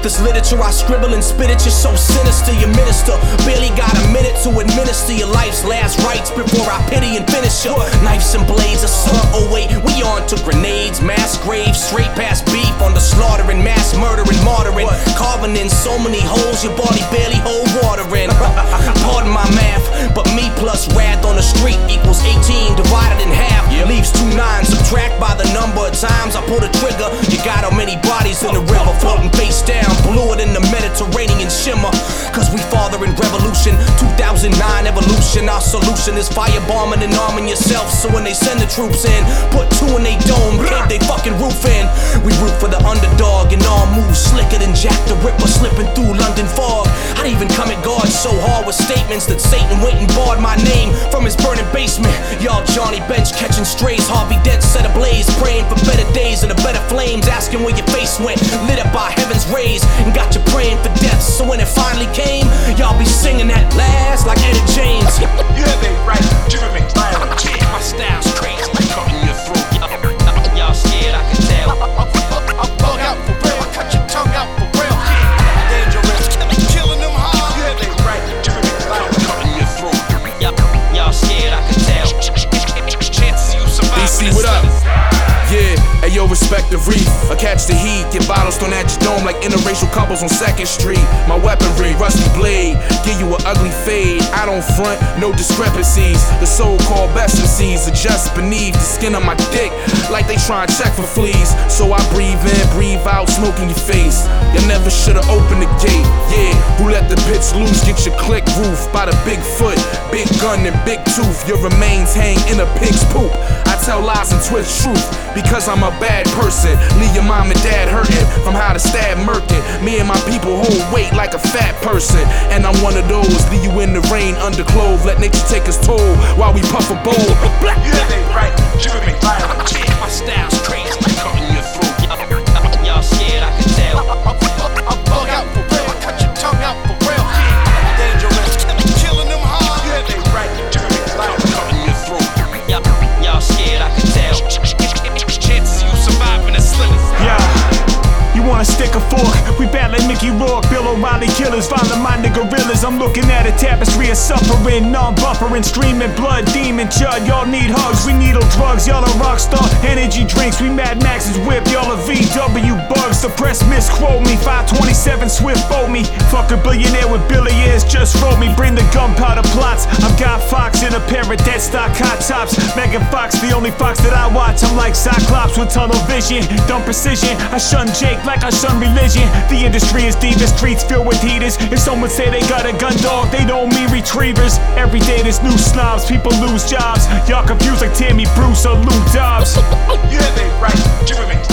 this literature I scribble and spit it. You're so sinister, your minister barely got a minute to administer your life's last rites before I pity and finish you. Knives and blades, assault, oh wait, we on to grenades, mass graves, straight past beef on the slaughtering, mass murder and martyring, carving in so many holes your body barely hold water in. Pardon my math, but me plus wrath on the street equals 18 divided in half, leaves 2 9. Subtract by the number of times I pull the trigger. You got how many bodies in the river floating face down, bluer than the Mediterranean shimmer. Cause we father in revolution, 2009 evolution. Our solution is firebombing and arming yourself, so when they send the troops in, put 2 in they dome, cave they fucking roof in. We root for the underdog and all moves slicker than Jack the Ripper slipping through London fog. I'd even come at God so hard with statements that Satan went and barred my name from his burning basement. Y'all Johnny Bench catching strays, Harvey Dent set ablaze, praying for better days and a better flames, asking where your face went, lit up by heaven's rays, and got you praying for death. So when it finally came, y'all be singing that last like Etta James. You have a right to remain violent. My style's crazy, cutting your throat. Y'all scared, I can tell. I'll bug out for real, I'll cut your tongue out for real. Dangerous, killing them hard. You have a right to remain violent, cutting your throat. Y'all scared, I can tell. Chances you survive. DC, what up? Yeah, ayo, respect the reef. I catch the heat, get bottles thrown at your dome like interracial couples on 2nd Street. My weaponry, rusty blade, give you an ugly fade. I don't front, no discrepancies. The so-called best MCs are just beneath the skin of my dick, like they try and check for fleas. So I breathe in, breathe out, smoke in your face. You never should've opened the gate. Yeah, who let the pits loose? Get your click roof by the big foot, big gun and big tooth. Your remains hang in a pig's poop. I tell lies and twist truth, because I'm a bad person. Leave your mom and dad hurting from how to stab murking. Me and my people hold weight like a fat person, and I'm one of those. Leave you in the rain underclothed, let nature take its toll while we puff a bowl. You have a right to remain violent. My style's crazy, cutting your throat. Y'all scared, I can tell. I'll bug out for real, I'll cut your tongue out for real. Dangerous, killing them hard. You have a right to remain violent, cutting your throat. Y'all scared, I can tell. Chances you surviving is slim. Yeah. You wanna stick a fork? We battling Mickey Rourke, Bill O'Reilly killers, violent-minded gorillas. I'm looking at a tapestry of suffering, non-buffering, streaming blood, demon chud. Y'all need hugs, we needle drugs. Y'all a rock star, energy drinks. We Mad Max's whip, y'all a VW bugs. The press misquote me, 527 swift boat me. Fuck a billionaire with billionaires, just wrote me. Bring the gunpowder plots. I'm Guy Fox in a pair of dead stock hot tops. Megan Fox, the only Fox that I watch. I'm like Cyclops with tunnel vision, dumb precision. I shun Jake like I shun religion. The industry is deep, the streets filled with heaters. If someone say they got a gun dog, they don't mean retrievers. Every day there's new snobs, people lose jobs. Y'all confused like Tammy Bruce or Lou Dobbs. You have a right to remain